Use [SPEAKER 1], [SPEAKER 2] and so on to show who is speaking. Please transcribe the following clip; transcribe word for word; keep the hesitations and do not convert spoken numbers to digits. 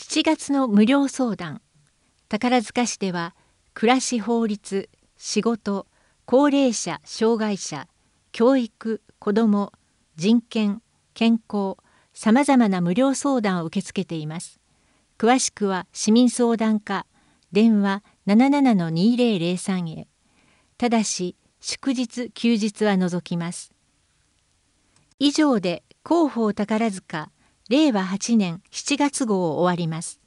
[SPEAKER 1] しちがつの無料相談。宝塚市では暮らし法律、仕事、高齢者障害者、教育、子ども、人権、健康、さまざまな無料相談を受け付けています。詳しくは市民相談課電話 ななななのにぜろぜろさん へ。ただし祝日休日は除きます。以上で広報宝塚れいわはちねんしちがつ号を終わります。